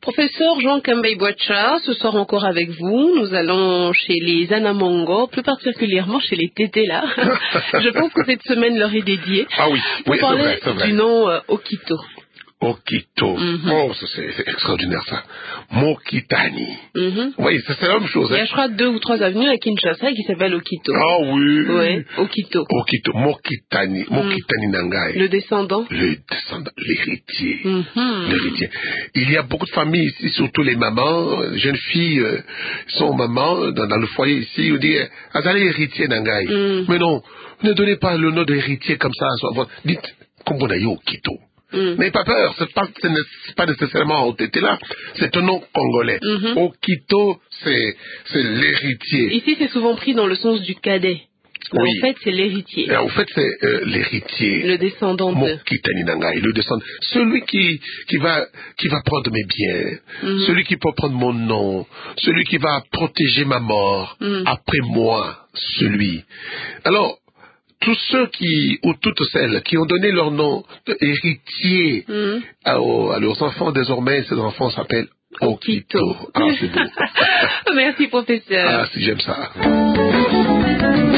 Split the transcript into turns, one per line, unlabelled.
Professeur Jean Kambay-Boacha, ce soir encore avec vous, nous allons chez les Anamongo, plus particulièrement chez les Tétés-là. Je pense que cette semaine leur est dédiée.
Ah oui,
Pour parler
c'est vrai.
du nom Okito.
Okito. Oh, ça c'est extraordinaire ça. Mokitani. Oui, c'est la même chose.
Il y a, je crois, 2 ou 3 avenues à Kinshasa qui s'appellent Okito.
Ah oui.
Oui, Okito.
Okito, Mokitani. Mokitani Nangai.
Le descendant.
Le descendant, l'héritier. L'héritier. Il y a beaucoup de familles ici, surtout les mamans, jeunes filles, sont mamans dans le foyer ici, on dit, allez héritier Nangai. Mais non, ne donnez pas le nom d'héritier comme ça. Dites, comme on a eu Okito. N'ayez pas peur, c'est pas nécessairement au tété là, c'est un nom congolais. Okito, c'est l'héritier.
Ici, c'est souvent pris dans le sens du cadet.
Oui.
En fait, c'est l'héritier.
En fait, c'est l'héritier.
Le descendant de...
Mokitani Nangai, le descendant. Celui qui va prendre mes biens, celui qui peut prendre mon nom, celui qui va protéger ma mort, après moi, celui. Alors, tous ceux ou toutes celles qui ont donné leur nom d'héritier à leurs enfants, désormais, ces enfants s'appellent Okito. Ah, c'est beau.
Merci, professeur.
Ah, si j'aime ça.